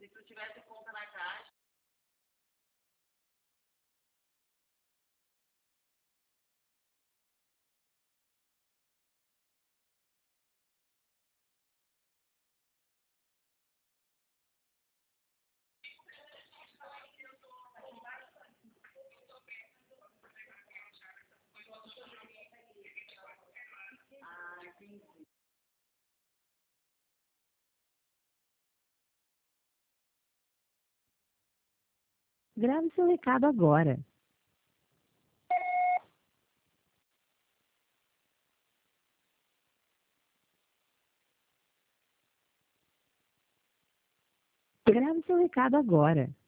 Se tu tivesse conta na caixa. Ah, entendi. Grave seu recado agora. Grave seu recado agora.